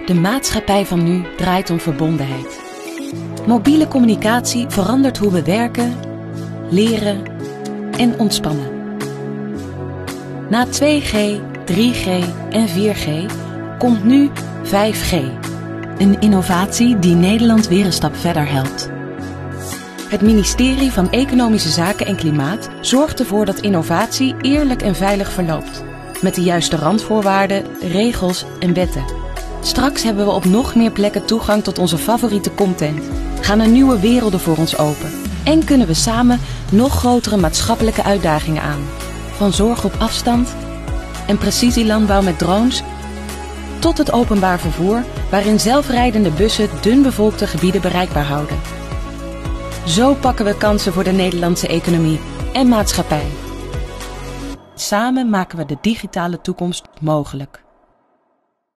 De maatschappij van nu draait om verbondenheid. Mobiele communicatie verandert hoe we werken, leren en ontspannen. Na 2G, 3G en 4G komt nu 5G. Een innovatie die Nederland weer een stap verder helpt. Het ministerie van Economische Zaken en Klimaat zorgt ervoor dat innovatie eerlijk en veilig verloopt. Met de juiste randvoorwaarden, regels en wetten. Straks hebben we op nog meer plekken toegang tot onze favoriete content. Gaan er nieuwe werelden voor ons open. En kunnen we samen nog grotere maatschappelijke uitdagingen aan. Van zorg op afstand en precisielandbouw met drones tot het openbaar vervoer waarin zelfrijdende bussen dunbevolkte gebieden bereikbaar houden. Zo pakken we kansen voor de Nederlandse economie en maatschappij. Samen maken we de digitale toekomst mogelijk.